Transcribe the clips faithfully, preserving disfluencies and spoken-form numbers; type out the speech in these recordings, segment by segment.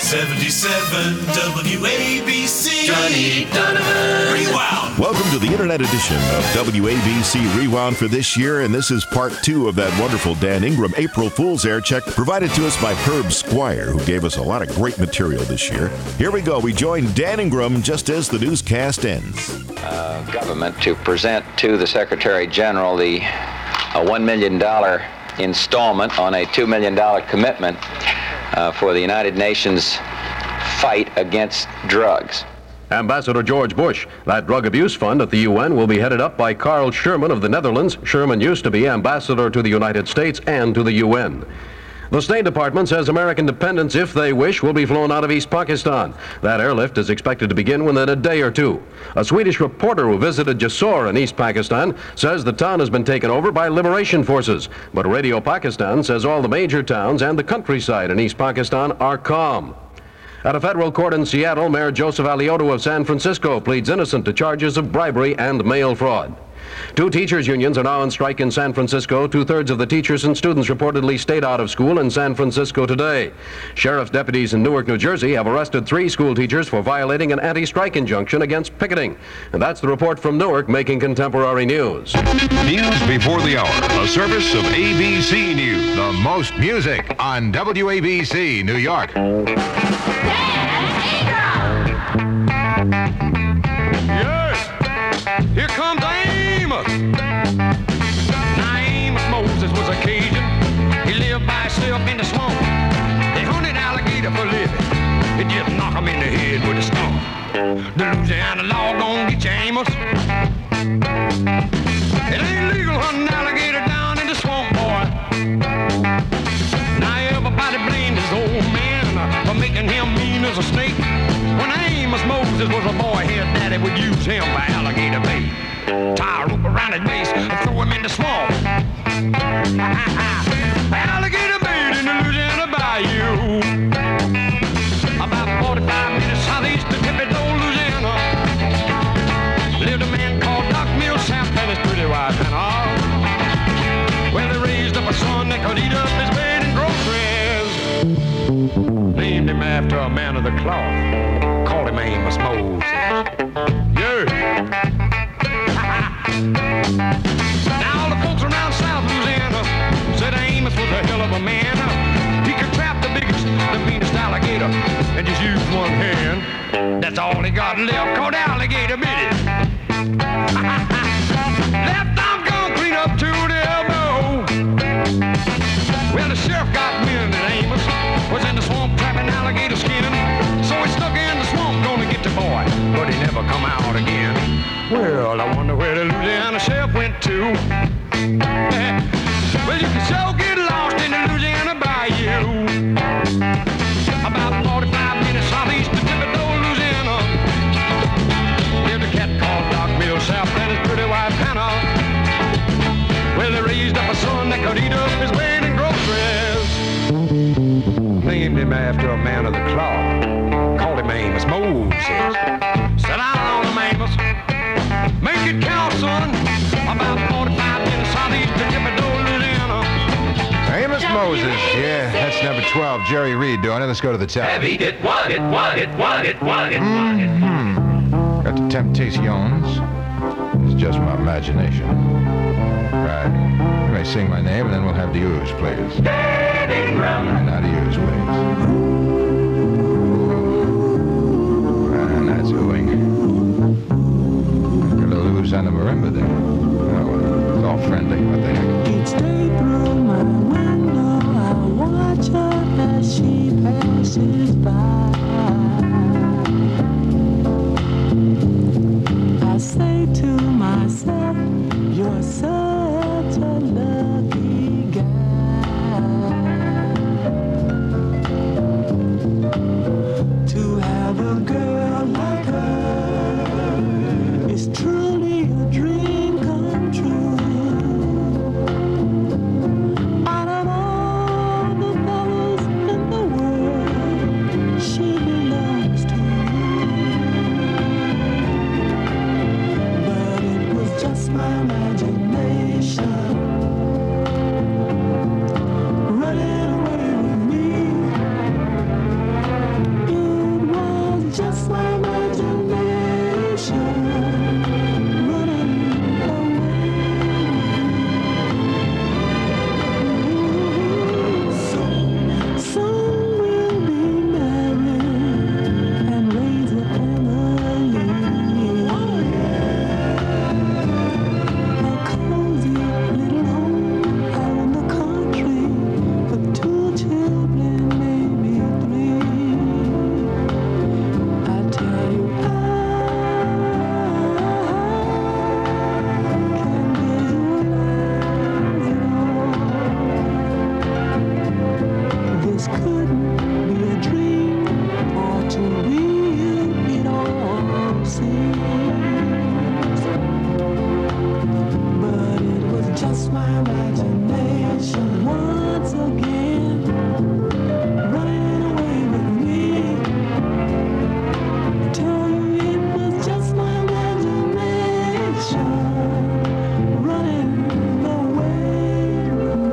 seventy-seven W A B C. Johnny Donovan. Rewound. Welcome to the Internet edition of W A B C Rewound for this year, and this is part two of that wonderful Dan Ingram April Fool's Air Check provided to us by Herb Squire, who gave us a lot of great material this year. Here we go. We join Dan Ingram just as the newscast ends. Uh, government to present to the Secretary General the uh, one million dollars installment on a two million dollars commitment uh, for the United Nations fight against drugs. Ambassador George Bush. That drug abuse fund at the U N will be headed up by Carl Sherman of the Netherlands. Sherman used to be ambassador to the United States and to the U N. The State Department says American dependents, if they wish, will be flown out of East Pakistan. That airlift is expected to begin within a day or two. A Swedish reporter who visited Jessore in East Pakistan says the town has been taken over by liberation forces. But Radio Pakistan says all the major towns and the countryside in East Pakistan are calm. At a federal court in Seattle, Mayor Joseph Alioto of San Francisco pleads innocent to charges of bribery and mail fraud. Two teachers' unions are now on strike in San Francisco. Two-thirds of the teachers and students reportedly stayed out of school in San Francisco today. Sheriff's deputies in Newark, New Jersey have arrested three school teachers for violating an anti-strike injunction against picketing. And that's the report from Newark, making contemporary news. News before the hour, a service of A B C News. The most music on W A B C New York. Yes, here comes Amos. Now Amos Moses was a Cajun. He lived by himself in the swamp. They hunted alligator for living. It just knock him in the head with a stump. The Louisiana law gon' get you, Amos. It ain't legal hunting alligator down in the swamp, boy. Now everybody blamed his old man for making him mean as a snake. When Amos Moses was a boy, his daddy would use him by alligator bait. Tie a rope around his waist and throw him in the swamp. Alligator bait in the Louisiana Bayou. About forty-five minutes southeast of Thibodaux, Louisiana, lived a man called Doc Millsap and his pretty wife Hannah. Well, they raised up a son that could eat up his bed and groceries. Named him after a man of the cloth. Called him Amos Moses. Yeah. Now all the folks around South Louisiana said Amos was a hell of a man. He could trap the biggest, the meanest alligator and just use one hand. That's all he got left, called alligator bit it. Left arm gone clean up to the elbow. Well, the sheriff got wind that Amos was in the swamp trapping alligator skin. So he stuck in the swamp gonna get the boy, but he never come out again. Well, I wonder where the Louisiana sheriff went to. Well, you can so get lost in the Louisiana Bayou. About forty-five minutes southeast of Thibodaux, Louisiana, lived a cat called Doc Millsap and his pretty wife Hannah. Well, they raised up a son that could eat up his weight in groceries. Named him after a man of the cloth. Called him Amos Moses. Sit down on him, Amos. Make it count, son. About forty-five minutes southeast of Thibodaux, Louisiana. Amos Moses. Yeah, that's number twelve. Jerry Reed doing it. Let's go to the top. Heavy hit one, hit one, hit one, hit one, hit one, hit one. Mm-hmm. Got the Temptations. It's just my imagination. Right. You may sing my name, and then we'll have the ooze, please. Dan Ingram. And now the ooze, please. And that's ooing. Got a little ooze on the marimba there. Oh, well, it's all friendly. What the heck? Each day through my window, I watch her as she passes by. I say to myself, you're such a lucky guy to have a girl like her. It's truly a dream this couldn't be a dream, or to real it all seems. But it was just my imagination once again, running away with me. I tell you it was just my imagination running away with me.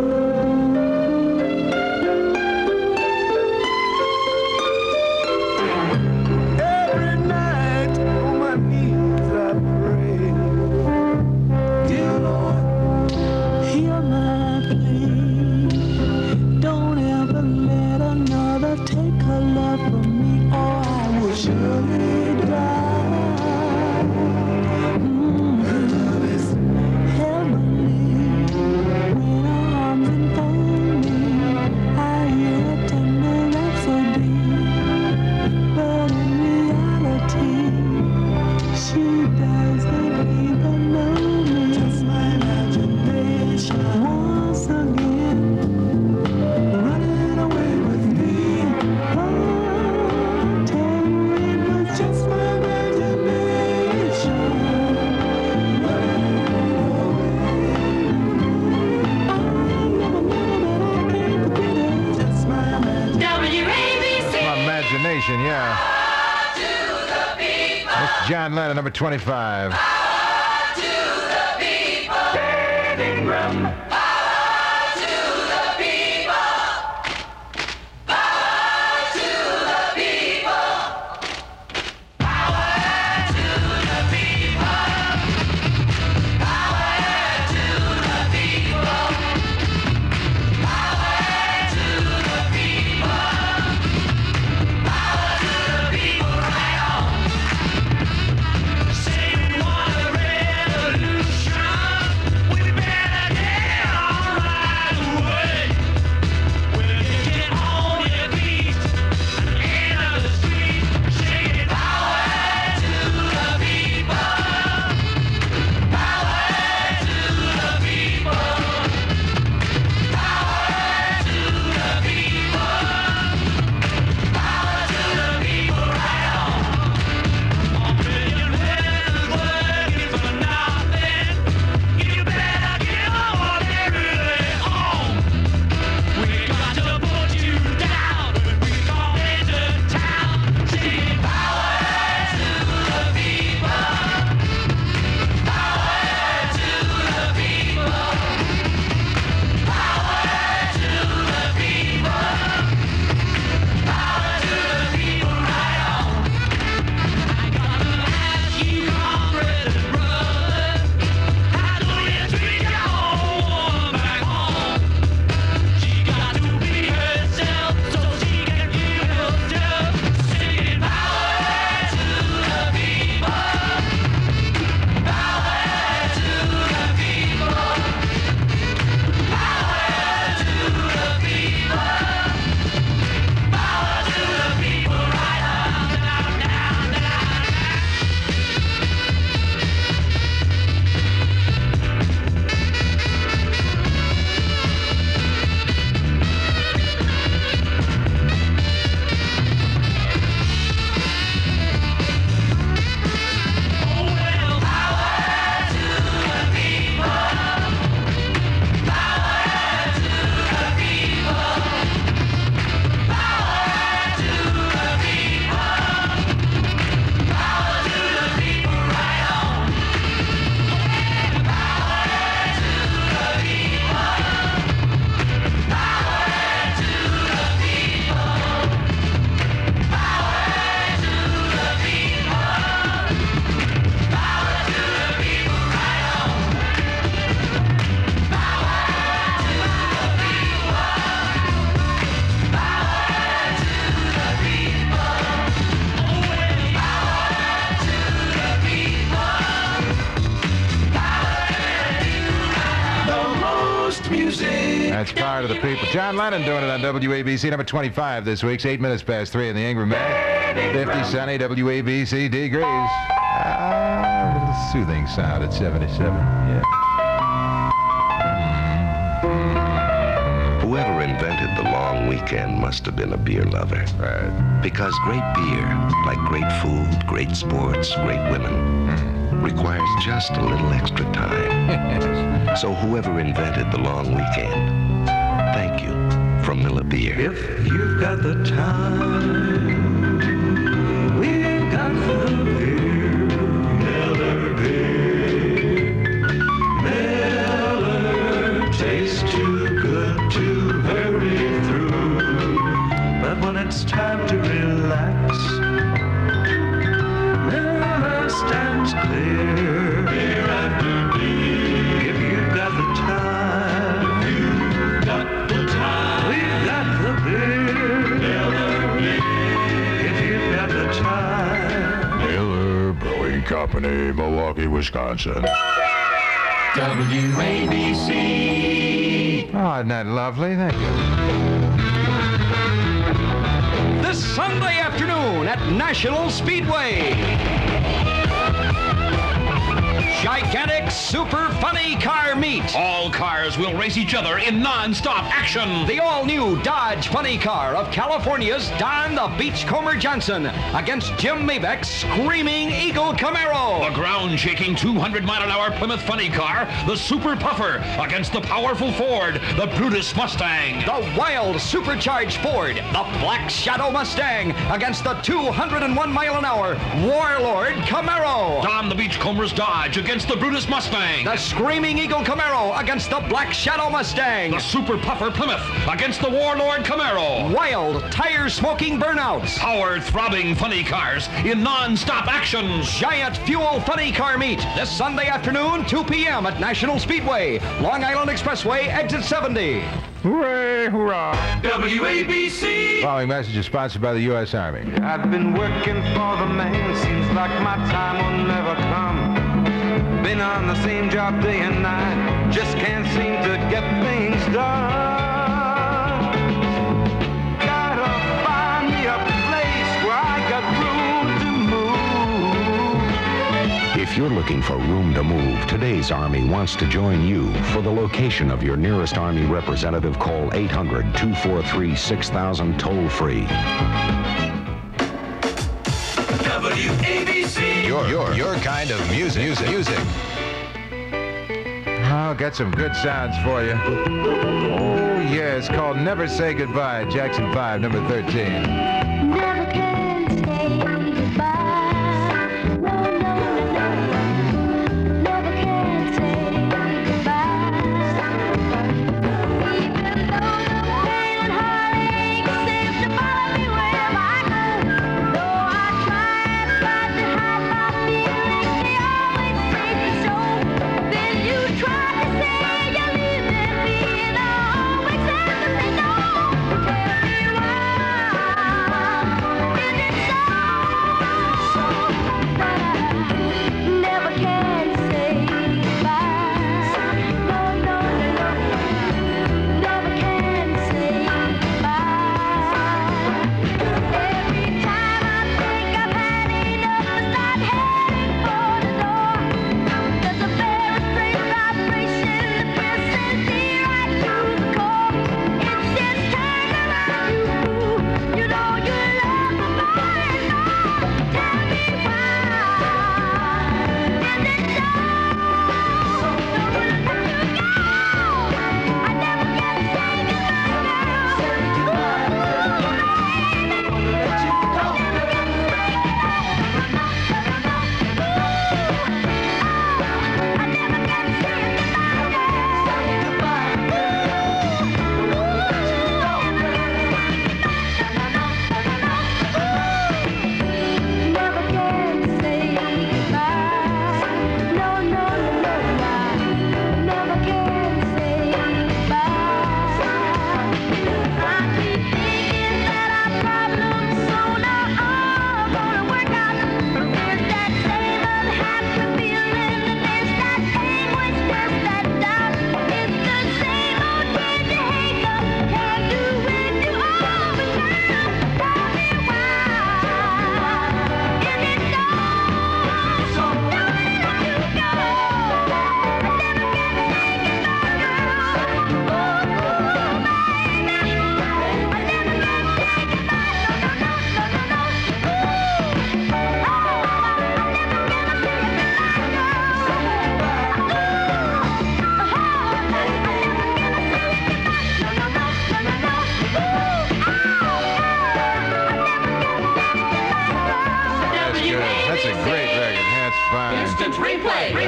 Every night on my knees I pray, dear Lord, hear my plea. Don't ever let another take her love from me, or I will surely die. Mm. Her love is heavenly. When her arms enfold me, I hear a tender rhapsody. But in reality, she doesn't even know me. Just my imagination once again, running away with me. Oh, tell you it was just my imagination running away with me. I never knew that I can't forget it. Just my imagination. W A B C. My imagination, yeah. To the people. That's John Lennon, number twenty-five. To the people. Dan Ingram. Power to the people. Power to the people. Power to the people. Power to the people. Power to the people. Power to the people right on. Say we want a revolution. We better get on right away. We'll get on your feet and enter the street, shaking power to the people. Power to the people. Power to the people. Power to the people right on. A million hands working for nothing. You better get on what they really own. We got to put you down when we come into town. Singing power to the people. Power to the people. Power to the people. Power to the people right on. I gotta ask you, comrade and brother, how do you treat your own woman back home? She got to be herself so she can give herself. Singing power to the people. Power to the people. Power to the people. Power to the people right on, down, down, down, down. Oh well, power to the people. Power to the people. Power to the people. Power to the people right on. Power to the people. Power to the people. Power to the people. Power to the people right on. Power to the people. Power to the people. Oh well, power to the people. Power to the most music. That's Power to the People. John Lennon doing it on W A B C, number twenty-five this week. It's eight minutes past three in the Ingram Minute. fifty sunny, W A B C degrees. Ah, a little soothing sound at seventy-seven. Yeah. Whoever invented invented the long weekend must have been a beer lover. Right. Because great beer, like great food, great sports, great women, requires just a little extra time. So whoever invented the long weekend, thank you from Miller Beer. If you've got the time, we've got the beer. Miller Beer. Miller tastes too good to hurry through. But when it's time to relax, Miller stands clear. Beer after beer. If you've got the time, if you've got the time, we've got the beer. Miller Beer. If you've got the time. Miller Brewing Company, Milwaukee, Wisconsin. W A B C. Oh, isn't that lovely? Thank you. This Sunday afternoon at National Speedway. Gigantic Super Funny Car Meet. All cars will race each other in non-stop action. The all-new Dodge Funny Car of California's Don the Beachcomber Johnson against Jim Mabeck's Screaming Eagle Camaro. The ground-shaking two hundred mile an hour Plymouth Funny Car, the Super Puffer, against the powerful Ford, the Brutus Mustang. The wild supercharged Ford, the Black Shadow Mustang against the two hundred one mile an hour Warlord Camaro. Don the Beachcomber's Dodge against the Brutus Mustang. The Screaming Eagle Camaro against the Black Shadow Mustang. The Super Puffer Plymouth against the Warlord Camaro. Wild, tire-smoking burnouts. Power throbbing funny cars in non-stop action. Giant Fuel Funny Car Meet this Sunday afternoon, two p.m. at National Speedway, Long Island Expressway, exit seventy. Hooray, hurrah. W A B C. Following message is sponsored by the U S Army. I've been working for the man, seems like my time will never come. Been on the same job day and night, just can't seem to get things done. Gotta find me a place where I got room to move. If you're looking for room to move, today's Army wants to join you. For the location of your nearest Army representative, call eight hundred, two four three, six thousand toll-free. W A B C. Your, your, your kind of music. Music. Music. Oh, got some good sounds for you. Oh, yeah, it's called Never Say Goodbye. Jackson five, number thirteen. Never can say goodbye. No, no, no, no. Never can say goodbye. Even though the pain and heartache seems to follow me wherever I go. Though I try and try to hide my feelings, they always seem to show. Then you try to say you're leaving me, and I always have to say no. Tell me why.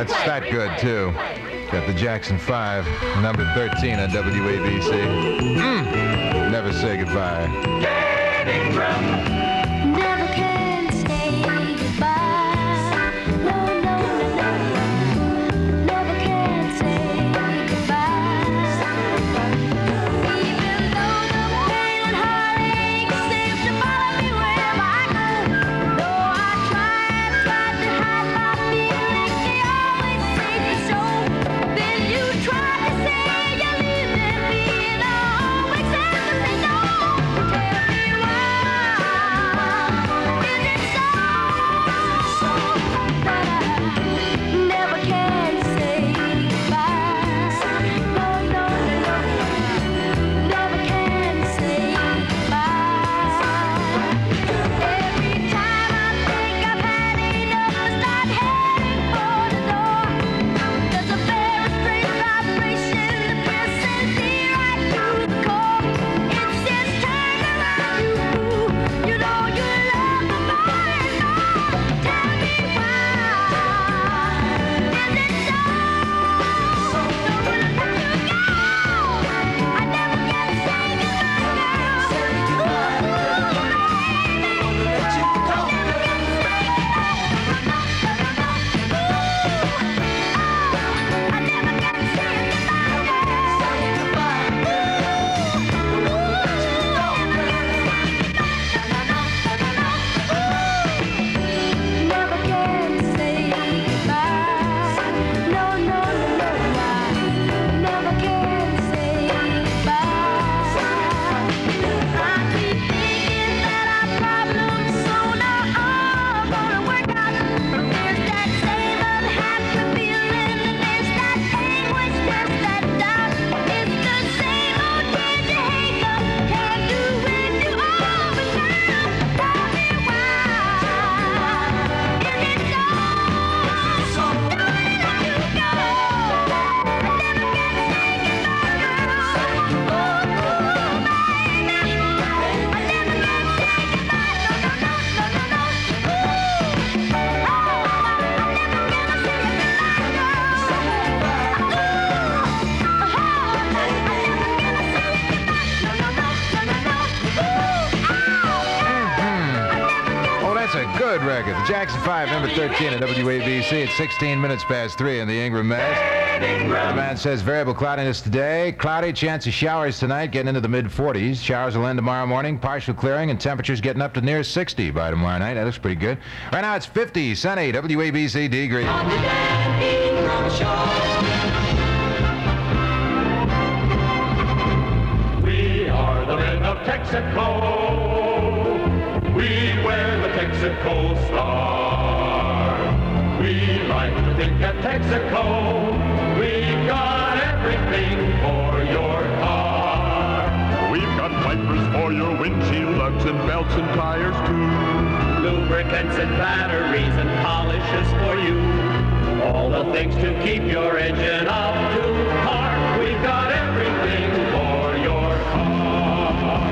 That's that good, too. Got the Jackson five, number thirteen on W A B C. Mm. Never say goodbye. Never can say goodbye. No, no, no, no. Never can say goodbye. Even though the pain and heartache seems to follow me wherever I go. Though I try and try to hide my feelings, they always seem to show. Then you try to say you're leaving me, and I always have to say no. Tell me why is it so that I never can say goodbye? No, no, no, never can say goodbye. Every time I think I've had enough, I start heading for the door. There's a very strange vibration that pierces me right through the core. It says turn around, you, you know you love me more and more. Tell me why is it so? Don't wanna let you go. I never can say goodbye, girl. Ooh, baby, let you go. I never can say Never can say goodbye. No, no, no, no, I never can say goodbye. I keep thinking that our problems sooner are gonna work out. There's that same unhappy feeling, and there's that anguish, there's that doubt. It's the same old tears you hate, but can't do when you overcome. Tell me why is it so? Don't wanna let you go. I never can say goodbye, girl. Ooh, baby, I never can say goodbye. No, no, no, no, no, no. Ooh, oh, I never can say goodbye, girl. Ooh, oh, I never can say goodbye. No, no, no, no, no, no. Ooh, Oh, that's a good record. The Jackson five, number thirteen at W A B C. It's sixteen minutes past three in the Ingram Mass. The man says variable cloudiness today. Cloudy, chance of showers tonight, getting into the mid forties. Showers will end tomorrow morning. Partial clearing, and temperatures getting up to near sixty by tomorrow night. That looks pretty good. Right now it's fifty, sunny, W A B C degrees. We are the men of Texaco. We wear the Texaco star. We like to think at Texaco we've got everything for your car. We've got wipers for your windshield, lugs and belts and tires too. Lubricants and batteries and polishes for you. All the things to keep your engine up to par. We've got everything for your car.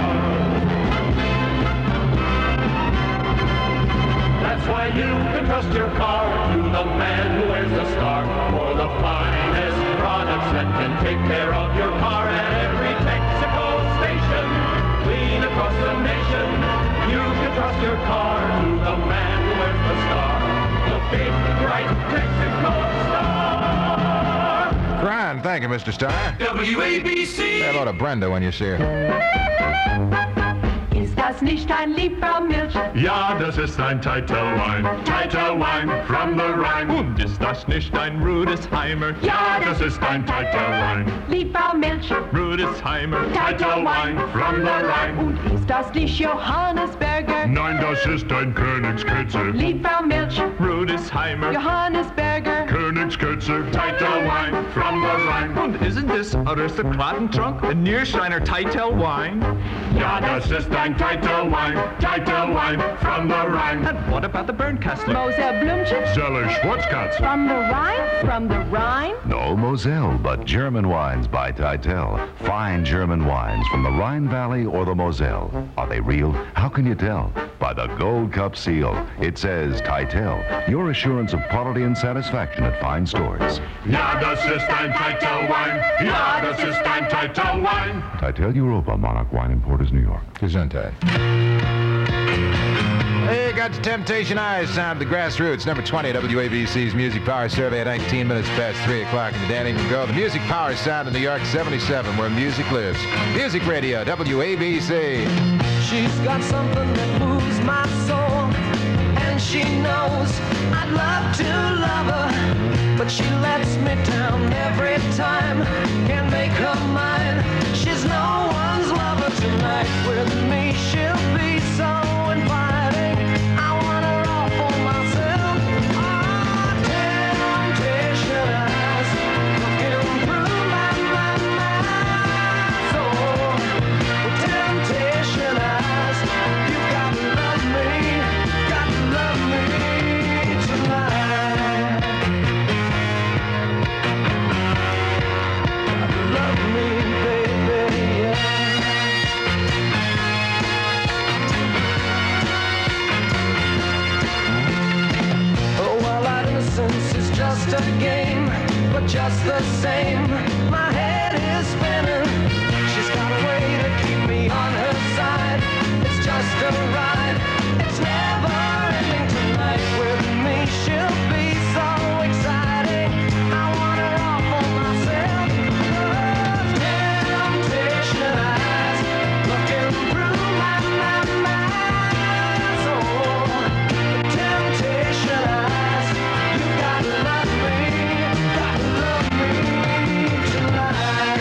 That's why you can trust your car to the man who wears the star. For the finest products that can take care of your car at every Texaco station. Clean across the nation. You can trust your car to the man who wears the star. The big, bright Texaco star. Grand, thank you, Mister Starr. W A B C. Say hello to Brenda when you see her. Ist das nicht ein Liefermilch? Ja, das ist ein Titel-Wein. Titel-Wein from the Rhine. Und ist das nicht ein Rudesheimer? Ja, das ist ein Titel-Wein. Liefermilch, Rudesheimer. Titel-Wein from the Rhine. und ist das nicht Johannesberger? Nein, das ist ein Königskürzer. Liefermilch, Rudesheimer. Johannesberger, Königskürzer. Titel-Wein from the Rhine. Und isn't this Aristocratentrunk a Niersteiner Titel wine? Ja, das ist ein Titel-Wein. Titel-Wein from the Rhine. And what about the Bernkastler? Mosel Blümchen, Zeller Schwarzkatz. from the Rhine, from the Rhine. No Moselle, but German wines by Titel. Fine German wines from the Rhine Valley or the Moselle. Are they real? How can you tell? by the Gold Cup seal. It says Titel, your assurance of quality and satisfaction at fine stores. Ja, das ist ein Titel wine. Ja, das ist ein Titel wine. Titel Europa, Monarch Wine Importers, New York. Gesundheit. Hey, got the Temptation Eyes sound of the Grassroots, number twenty, W A B C's Music Power Survey at nineteen minutes past three o'clock in the Dan Ingram Go. The Music Power sound in New York, seventy-seven, where music lives. Music Radio, W A B C. She's got something that moves my soul, and she knows I'd love to love her, but she lets me down every time. Can't make her mine. She's no one's lover tonight. With me, she'll be so inviting. I want her all for myself. Oh, temptation eyes looking through my, my, my soul. Temptation eyes, you gotta love me, gotta love me tonight. Gotta love me, baby, yeah. Oh, well, our innocence is just a game, but just the same, my head is spinning. She's got a way to keep me on her side. It's just a ride. It's never ending tonight. With me, she'll be so exciting. I want her all for myself. Oh, temptation eyes looking through my, my, my soul. Temptation eyes, you gotta love me, gotta love me tonight.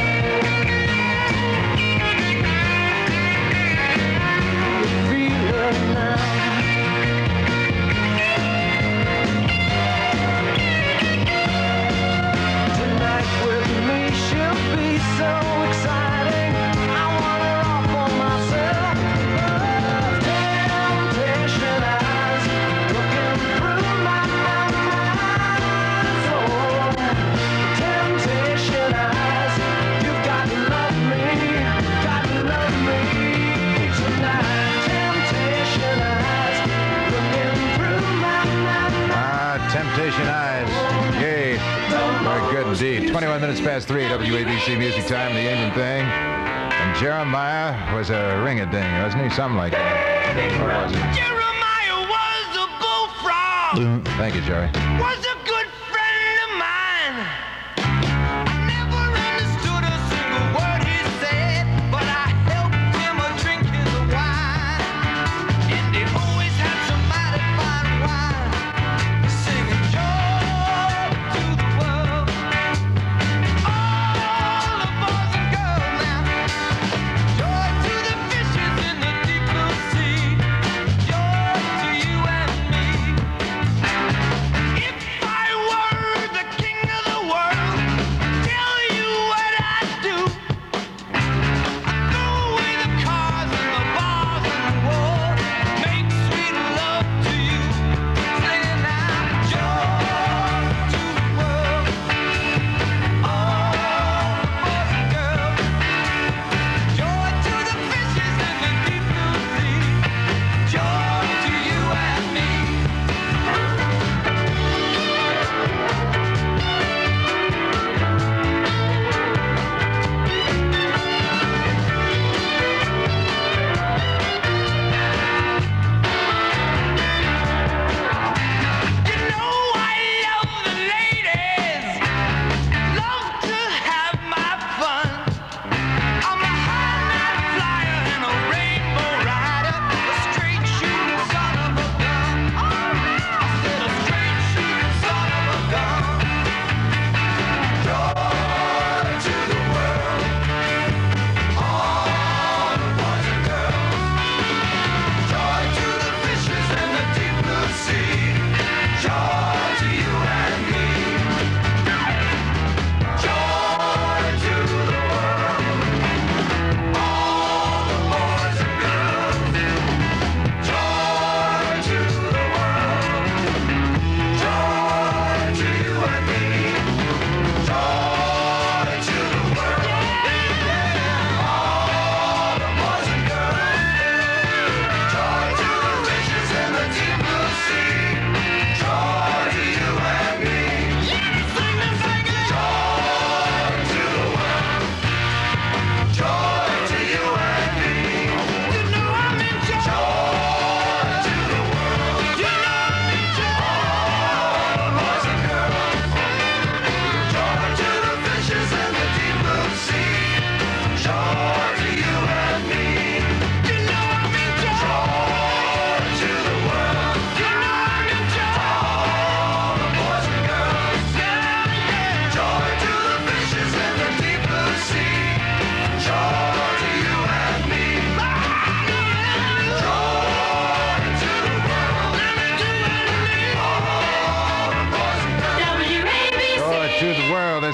Temptation Eyes. Yay. Very good indeed. twenty-one minutes past three, W A B C Music Time, the Ingram Thing. And Jeremiah was a ring-a-ding, wasn't he? Something like that. What was it? Jeremiah was a bullfrog. Thank you, Jerry. Was a good friend of mine. I never understood a single word he said, but I helped him a drink his wine. And he always had somebody fine wine, singing joy to the world. All the boys and girls now, joy to the fishes in the deep blue sea, joy to you and me. If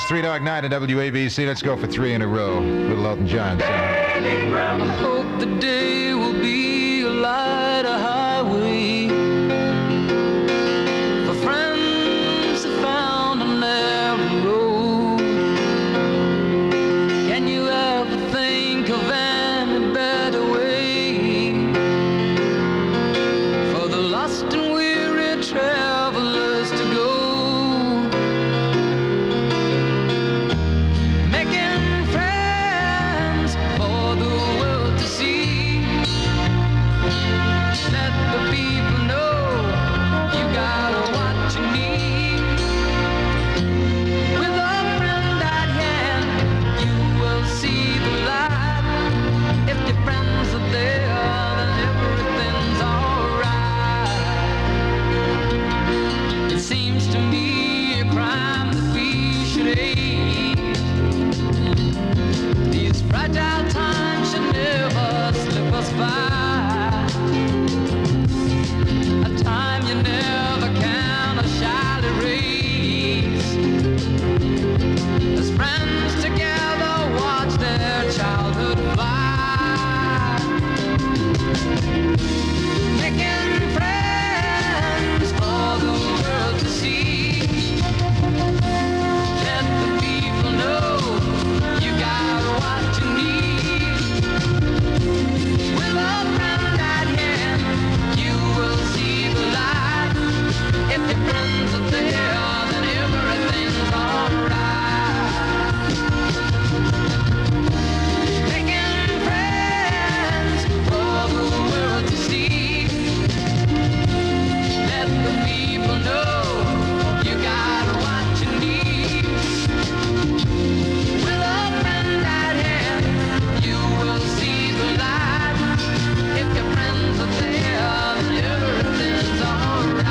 It's Three Dog Night at W A B C. Let's go for three in a row. Little Elton John song. I hope the day will be a light, a highway for friends who found a narrow road. Can you ever think of any better way for the lost and weary travelers to go? Making friends for the world to see. Let the people know you got what you need. With a friend at hand, you will see the light. If your friends are there, then everything's alright. It seems to me a crime that we should hate. These fragile times should never slip us by. A time you never can or shall erase. As friends together watch their childhood fly. Making friends for the world to see. Let the people know you got what you need. With a friend at hand, you will see the light. If your friends are there, then everything's alright. Making friends for the world to see. Let the people know you got what you need. With a friend at hand, you will see the light. If your friends are there, then everything's alright.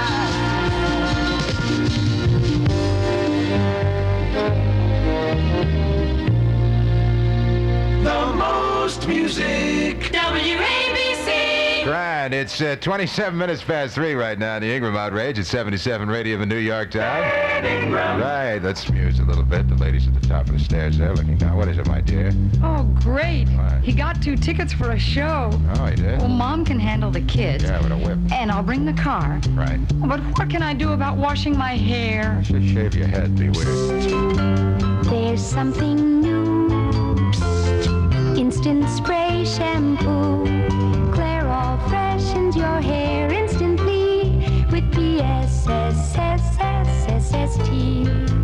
The most music. W A B C. Right, it's uh, twenty-seven minutes past three right now in the Ingram Outrage at seventy-seven Radio of the New York Times. Right, let's muse a little bit. The ladies at the top of the stairs there looking down. What is it, my dear? Oh, great. What? He got two tickets for a show. Oh, he did? Well, Mom can handle the kids. Yeah, with a whip. And I'll bring the car. Right. But what can I do about washing my hair? Just shave your head. Be weird. There's something new. Instant spray shampoo. Clairol freshens your hair instantly with P S S S S S S T.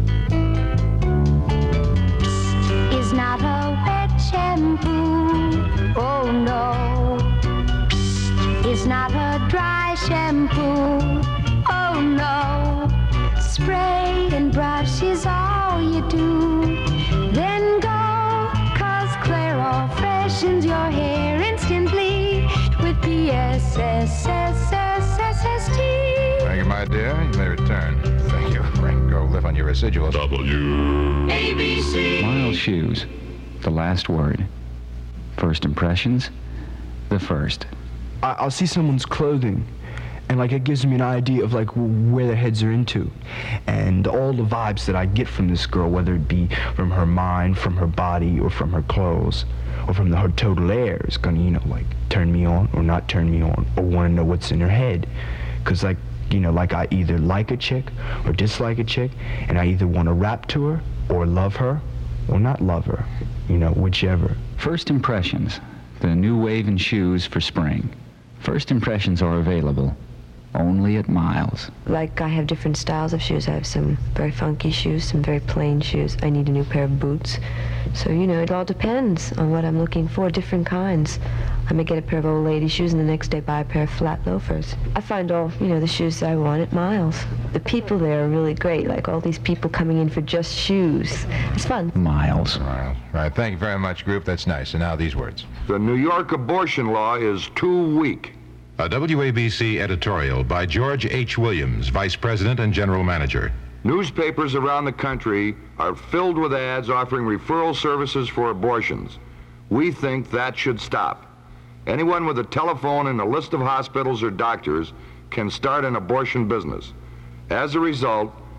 Is not a wet shampoo. Oh no. Is not a dry shampoo. Oh no. Spray and brush is all you do. Then go, cause Clairol freshens your hair instantly with P S S S S S S T. Thank you, my dear. You may return. Thank you. Frank, go live on your residuals. W A B C. Miles Shoes, the last word. First impressions, the first. I- I'll see someone's clothing, and like it gives me an idea of like where their heads are into, and all the vibes that I get from this girl, whether it be from her mind, from her body, or from her clothes, or from the, her total air, is gonna, you know, like turn me on or not turn me on, or want to know what's in her head, cause like, you know, like I either like a chick or dislike a chick, and I either want to rap to her or love her or not love her, you know, whichever. First impressions, the new wave in shoes for spring. First impressions are available only at Miles. Like, I have different styles of shoes. I have some very funky shoes, some very plain shoes. I need a new pair of boots. So, you know, it all depends on what I'm looking for, different kinds. I may get a pair of old lady shoes and the next day buy a pair of flat loafers. I find all, you know, the shoes that I want at Miles. The people there are really great, like all these people coming in for just shoes. It's fun. Miles. Miles. Right, thank you very much, group. That's nice. And now these words. The New York abortion law is too weak. A W A B C editorial by George H. Williams, Vice President and General Manager. Newspapers around the country are filled with ads offering referral services for abortions. We think that should stop. Anyone with a telephone and a list of hospitals or doctors can start an abortion business. As a result,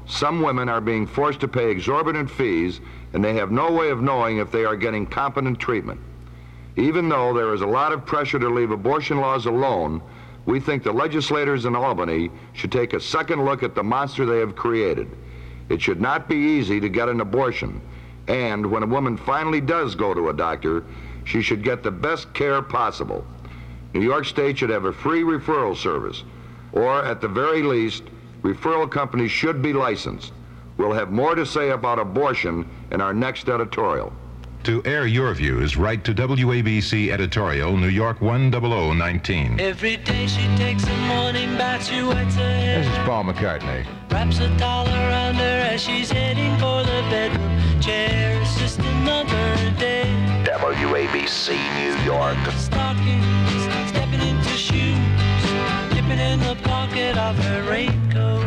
some women are being forced to pay exorbitant fees, and they have no way of knowing if they are getting competent treatment. Even though there is a lot of pressure to leave abortion laws alone, we think the legislators in Albany should take a second look at the monster they have created. It should not be easy to get an abortion, and when a woman finally does go to a doctor, she should get the best care possible. New York State should have a free referral service, or at the very least, referral companies should be licensed. We'll have more to say about abortion in our next editorial. To air your views, write to W A B C Editorial, New York one zero zero one nine. Every day she takes a morning bath, she wets her hair. This is Paul McCartney. Wraps a towel around her as she's heading for the bedroom chair. It's just another day. W A B C New York. Stockings, stepping into shoes, dipping in the pocket of her raincoat.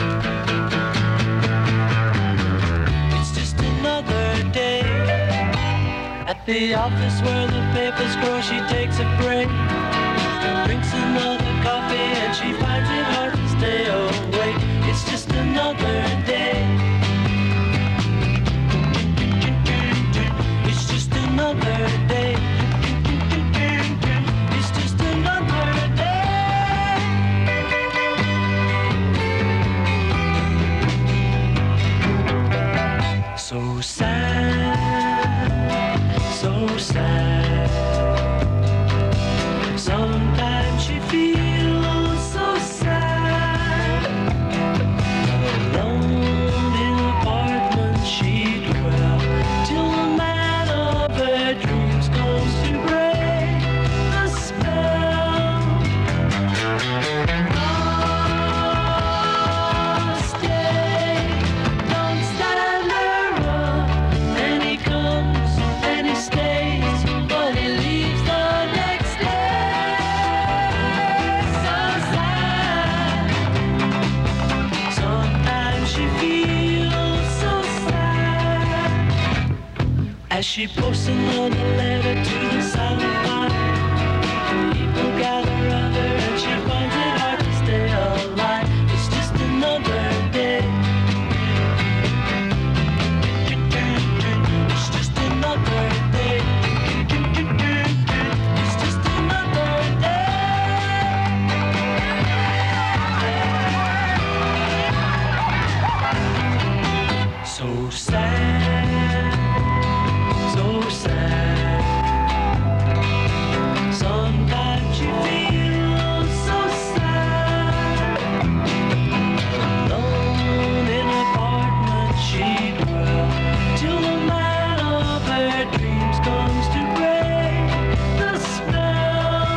It's just another day. At the office where the papers grow, she takes a break, drinks another coffee, and she finds it hard to stay awake. It's just another day. It's just another day. It's just another day. So sad, so sad. Sometimes she feels so sad. Alone in an apartment she'd dwell till the man of her dreams comes to break the spell. Oh, stay, don't stand around. And he comes and he stays, but he leaves the next day. So sad. Sometimes she feels so sad as she posts another letter to the silent line. People gather around her and she finds it hard to stay alive. It's just another day. It's just another day. It's just another day. So sad, so sad. Sometimes you feel so sad. Alone in an apartment she'd dwell till the man of her dreams comes to break the spell.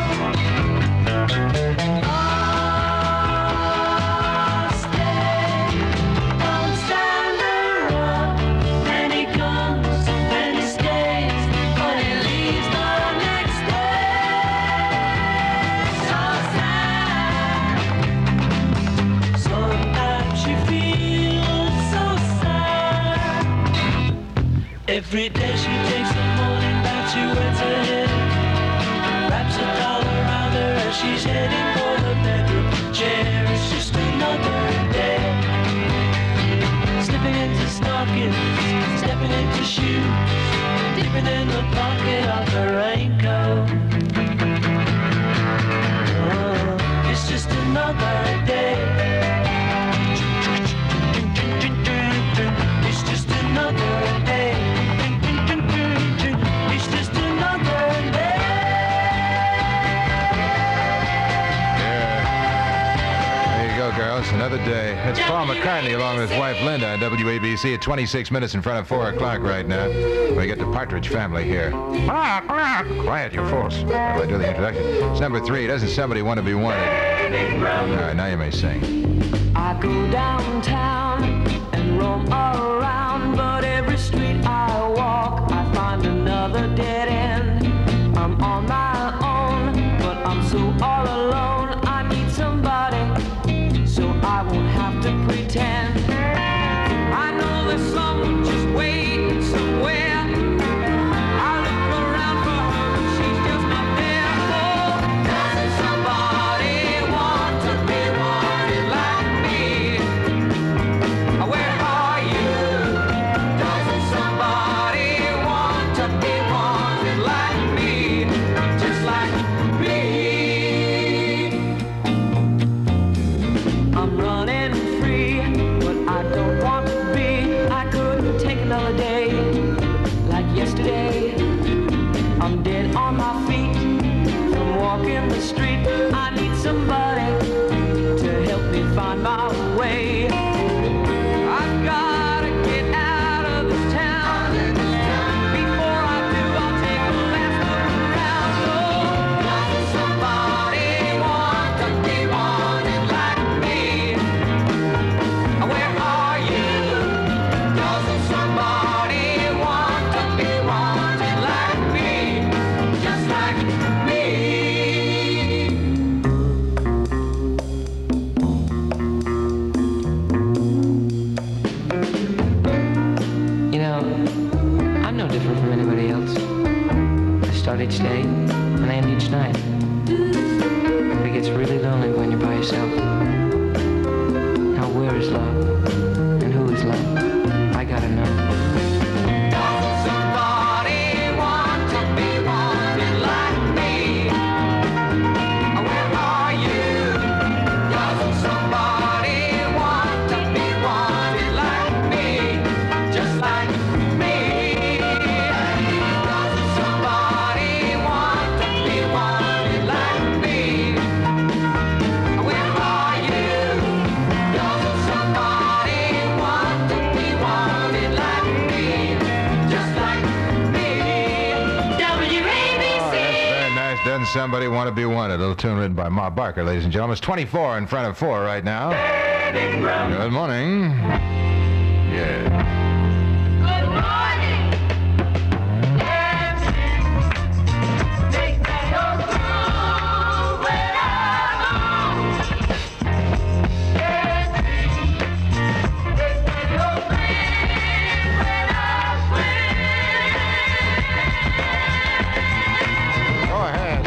Oh, stay, don't stand around. And he comes and he stays, but he leaves the next day. So sad. Sometimes she feels so sad. Every day she takes a morning bath, she wets her hair, wraps a towel around her as she's heading for the bedroom chair. It's just another day. Slipping into stockings, stepping into shoes, dipping in the pocket of her raincoat. Oh, it's just another day. It's just another day. It's just another day. There you go, girls. Another day. It's Paul McCartney along with his wife Linda on W A B C at twenty-six minutes in front of four o'clock right now. We get the Partridge Family here. Quiet, you fools. How do I do the introduction? It's number three. Doesn't somebody want to be wanted? All right, now you may sing. I go downtown and roam around, but every street I walk, I find another dead end. I'm on my own, but I'm so all alone. I need somebody, so I won't have to pretend. I know there's someone just waiting somewhere. I look around for her, but she's just not there. Oh, doesn't somebody want to be wanted like me? Well, walking the street. I need somebody to help me find my way. I've gotta get out of this town. Before I do, I'll take a last look around. Oh, doesn't somebody want to be wanted like me? Where are you? Doesn't somebody want to be wanted like me? Just like me. You know, I'm no different from anybody else. I start each day and end each night. But it gets really lonely when you're by yourself. Now where is love? And who is love? I gotta know. Doesn't somebody want to be wanted like me? Where are you? Doesn't somebody want to be wanted like me? Just like me. Doesn't somebody want to be wanted like me? Where are you? Doesn't somebody want to be wanted like me? Just like me. W A B C. Very nice. Doesn't somebody want to be wanted? A little tune written by Ma Barker, ladies and gentlemen. It's twenty-four in front of four right now. Good morning. Yeah. Good morning. Make me your groove when I'm on. Make me your friend when I swing. Go ahead.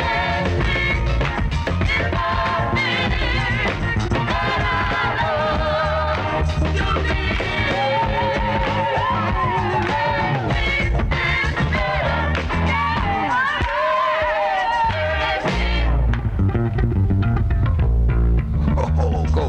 Oh, go.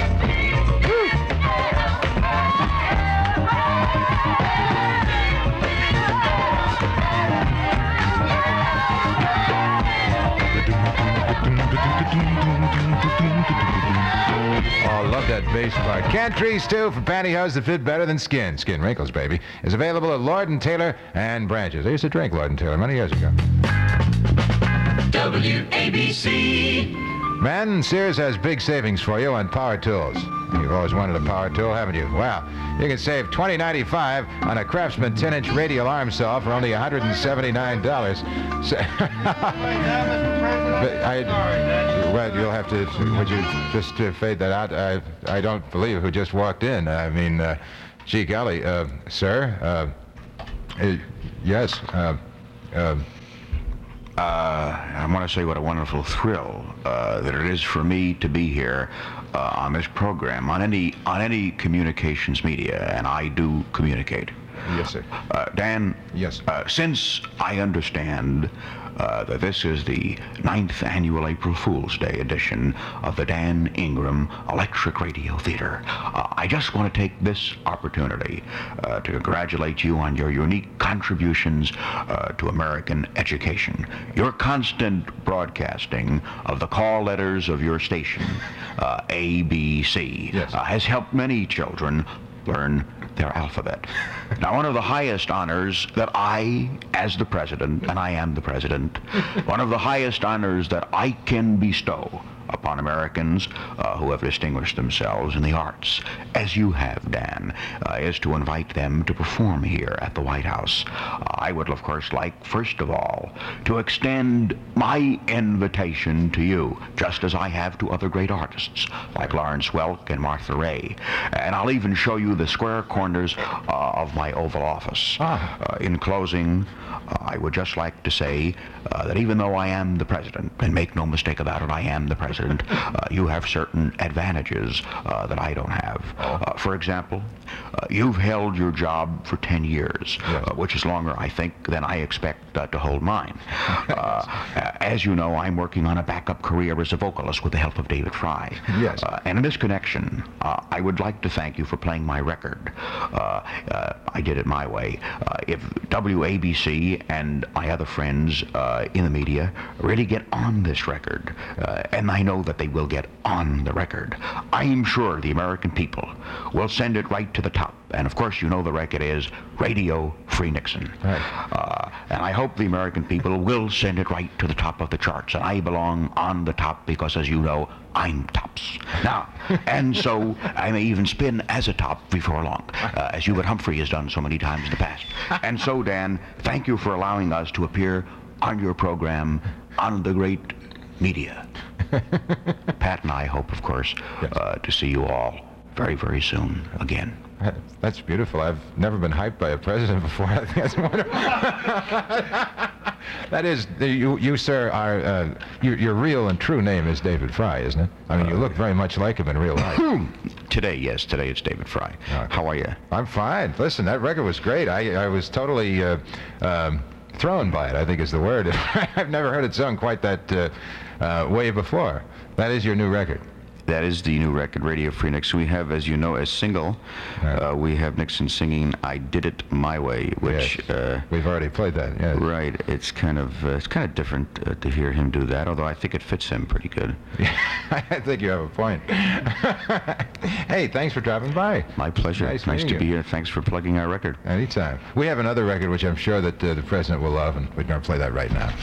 Oh, love that bass part. Cantry stew for pantyhose that fit better than skin. Skin wrinkles, baby. Is available at Lord and Taylor and Branches. I used to drink Lord and Taylor many years ago. W A B C. Men, Sears has big savings for you on power tools. You've always wanted a power tool, haven't you? Well, you can save twenty ninety-five on a Craftsman ten-inch radial arm saw for only one hundred seventy-nine dollars. So, but I, well, you'll have to, would you just uh, fade that out? I, I don't believe who just walked in. I mean, uh, gee golly, uh, sir, uh, uh, yes, uh, uh, Uh, I want to say what a wonderful thrill uh, that it is for me to be here uh, on this program, on any on any communications media, and I do communicate. Yes, sir. Uh, Dan. Yes. Uh, since I understand uh, that this is the ninth annual April Fool's Day edition of the Dan Ingram Electric Radio Theater, uh, I just want to take this opportunity uh, to congratulate you on your unique contributions uh, to American education. Your constant broadcasting of the call letters of your station, uh, A B C, Yes. uh, has helped many children learn their alphabet. Now, one of the highest honors that I, as the president, and I am the president, one of the highest honors that I can bestow upon Americans uh, who have distinguished themselves in the arts, as you have, Dan, uh, is to invite them to perform here at the White House. Uh, I would, of course, like, first of all, to extend my invitation to you, just as I have to other great artists, like Lawrence Welk and Martha Raye. And I'll even show you the square corners uh, of my Oval Office. Ah. Uh, in closing, uh, I would just like to say uh, that even though I am the president, and make no mistake about it, I am the president, president, uh, you have certain advantages uh, that I don't have. Uh, for example, uh, you've held your job for ten years, uh, which is longer, I think, than I expect uh, to hold mine. Uh, as you know, I'm working on a backup career as a vocalist with the help of David Fry. Yes. Uh, and in this connection, uh, I would like to thank you for playing my record. Uh, uh, I did it my way. Uh, if W A B C and my other friends uh, in the media really get on this record, uh, and I know that they will get on the record, I'm sure the American people will send it right to the top. And of course, you know the record is Radio Free Nixon. Right. Uh, and I hope the American people will send it right to the top of the charts. And I belong on the top because, as you know, I'm tops. Now, and so I may even spin as a top before long, uh, as Hubert Humphrey has done so many times in the past. And so, Dan, thank you for allowing us to appear on your program on the great media. Pat and I hope, of course, uh, to see you all very, very soon again. That's beautiful. I've never been hyped by a president before. I think that's wonderful. That is, you, you sir, are, uh, your, your real and true name is David Fry, isn't it? I mean, you look very much like him in real life. Today, yes, today it's David Fry. Okay. How are you? I'm fine. Listen, that record was great. I, I was totally uh, um, thrown by it, I think is the word. I've never heard it sung quite that uh, uh, way before. That is your new record. That is the new record, Radio Free Nixon. We have, as you know, a single. Uh, we have Nixon singing "I Did It My Way," which Yes. uh, We've already played that. Yes. right. It's kind of uh, it's kind of different uh, to hear him do that. Although I think it fits him pretty good. I think you have a point. Hey, thanks for dropping by. My pleasure. Nice Nice, meeting to you. be here. Thanks for plugging our record. Anytime. We have another record which I'm sure that uh, the president will love, and we're going to play that right now.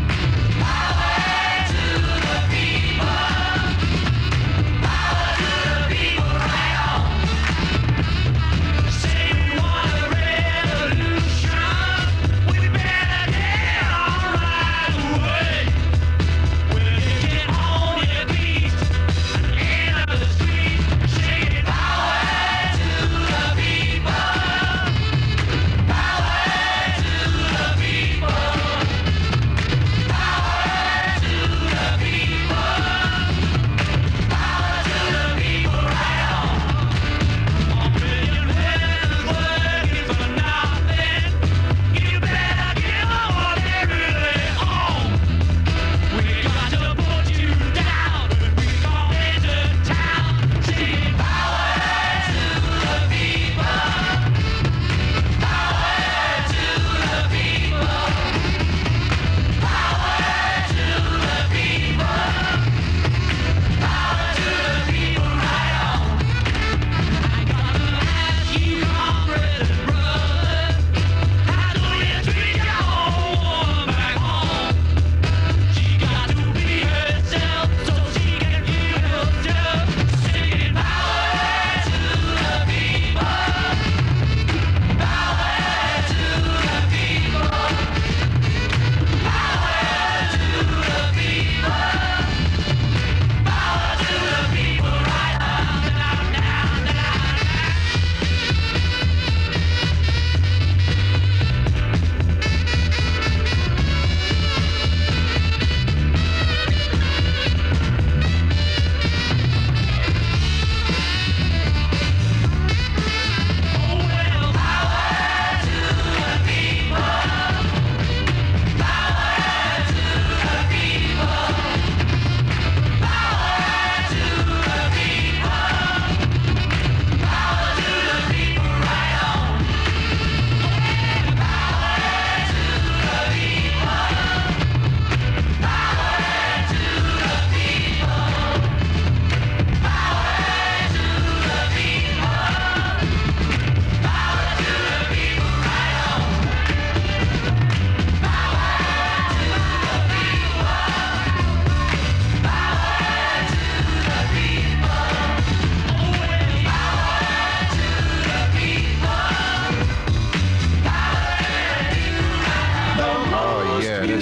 Power to the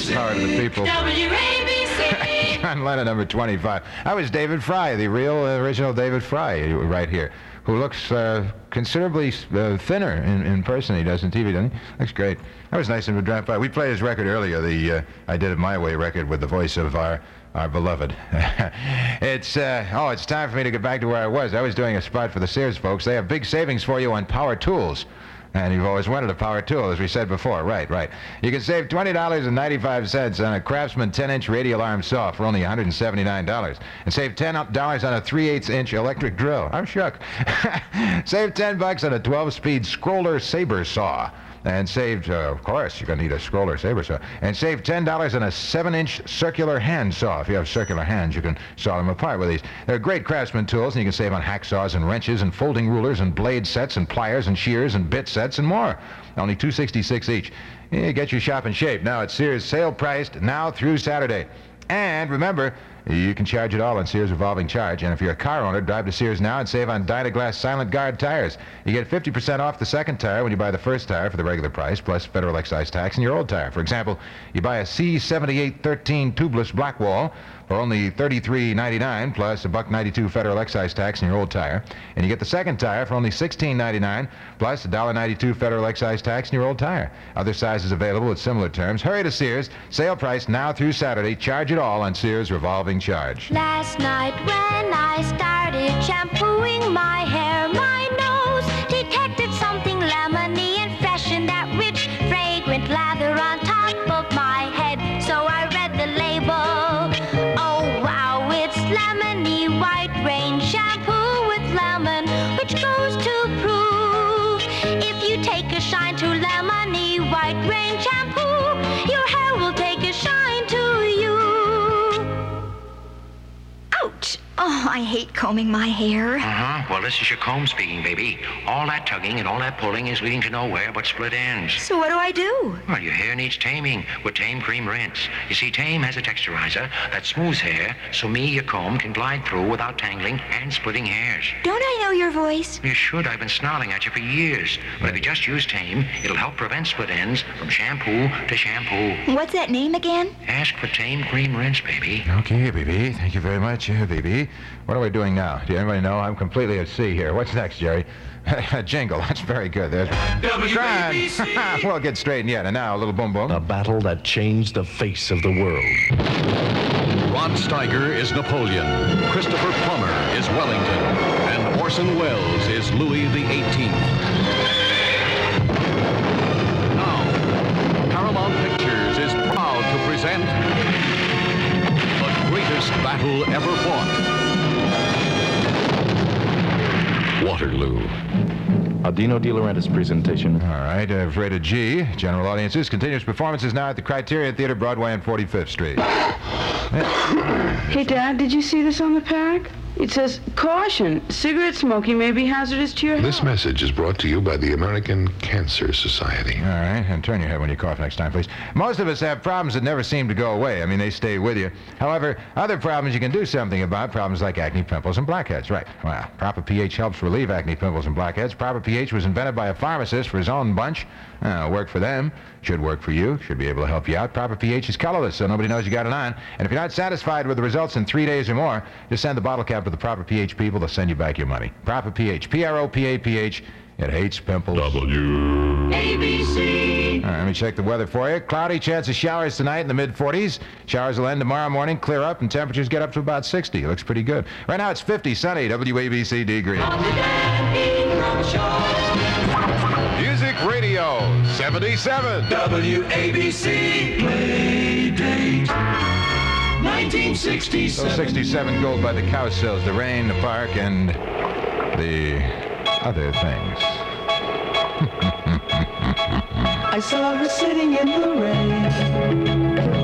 Power to the people. W A B C. John Lennon, number twenty-five. That was David Fry, the real uh, original David Fry, right here, who looks uh, considerably uh, thinner in, in person. He does in T V, doesn't he? Looks great. That was nice of him to drop by. We played his record earlier, the uh, I Did It My Way record with the voice of our our beloved. it's uh, oh, it's time for me to get back to where I was. I was doing a spot for the Sears folks. They have big savings for you on power tools. And you've always wanted a power tool, as we said before. Right, right. You can save twenty dollars and ninety-five cents on a Craftsman ten-inch radial arm saw for only one hundred seventy-nine dollars. And save ten dollars on a three eighths inch electric drill. I'm shook. Save ten bucks on a twelve-speed scroller saber saw. And saved, uh, of course, you're going to need a scroller saber saw. And save ten dollars on a seven-inch circular hand saw. If you have circular hands, you can saw them apart with these. They're great Craftsman tools, and you can save on hacksaws and wrenches and folding rulers and blade sets and pliers and shears and bit sets and more. Only two hundred sixty-six dollars each. Yeah, get your shop in shape. Now at Sears, sale priced now through Saturday. And remember, you can charge it all on Sears revolving charge. And if you're a car owner, drive to Sears now and save on Dynaglass Silent Guard tires. You get fifty percent off the second tire when you buy the first tire for the regular price, plus federal excise tax in your old tire. For example, you buy a C seventy-eight thirteen tubeless Blackwall for only thirty-three ninety-nine, plus a buck ninety-two federal excise tax in your old tire. And you get the second tire for only sixteen ninety-nine, plus a one ninety-two federal excise tax in your old tire. Other sizes available at similar terms. Hurry to Sears. Sale price now through Saturday. Charge it all on Sears revolving charge. Last night when I started shampooing my hair, my nose detected something lemony and fresh in that rich, fragrant lather on top of my head. So I read the label. Oh wow, it's lemony white rain shampoo with lemon, which goes to prove if you take a shine to lemony white rain shampoo, your hair will take a shine to you. Ouch! Oh, I hate combing my hair. Uh-huh. Well, this is your comb speaking, baby. All that tugging and all that pulling is leading to nowhere but split ends. So what do I do? Well, your hair needs taming with Tame Cream Rinse. You see, Tame has a texturizer that smooths hair, so me, your comb, can glide through without tangling and splitting hairs. Don't I know your voice? You should. I've been snarling at you for years. But if you just use Tame, it'll help prevent split ends from shampoo to shampoo. What's that name again? Ask for Tame Cream Rinse, baby. Okay, baby. Thank you very much, uh, baby. What are we doing now? Do anybody know? I'm completely at sea here. What's next, Jerry? A jingle. That's very good. There's W A B C. We'll get straightened yet. And now a little boom boom. A battle that changed the face of the world. Rod Steiger is Napoleon. Christopher Plummer is Wellington. And Orson Welles is Louis the eighteenth. Now, Paramount Pictures is proud to present the greatest battle ever fought. Waterloo. A Dino De Laurentiis presentation. All right, uh, rated G. General audiences. Continuous performances now at the Criterion Theater, Broadway and forty-fifth Street. Hey, Dad, did you see this on the pack? It says, caution, cigarette smoking may be hazardous to your health. This message is brought to you by the American Cancer Society. All right, and turn your head when you cough next time, please. Most of us have problems that never seem to go away. I mean, they stay with you. However, other problems you can do something about, problems like acne, pimples, and blackheads. Right. Well, Proper pH helps relieve acne, pimples, and blackheads. Proper pH was invented by a pharmacist for his own bunch. Uh, work for them. Should work for you. Should be able to help you out. Proper pH is colorless, so nobody knows you got it on. And if you're not satisfied with the results in three days or more, just send the bottle cap to the Proper pH people. They'll send you back your money. Proper pH. P R O P A P H. It hates pimples. W A B C. All right, let me check the weather for you. Cloudy, chance of showers tonight in the mid forties. Showers will end tomorrow morning, clear up, and temperatures get up to about sixty. It looks pretty good. Right now it's fifty, sunny, W A B C D Green. Music Radio seventy-seven. W A B C Play Date nineteen sixty-seven. So sixty-seven gold by the cow sills, the rain, the park, and the other things. I saw her sitting in the rain.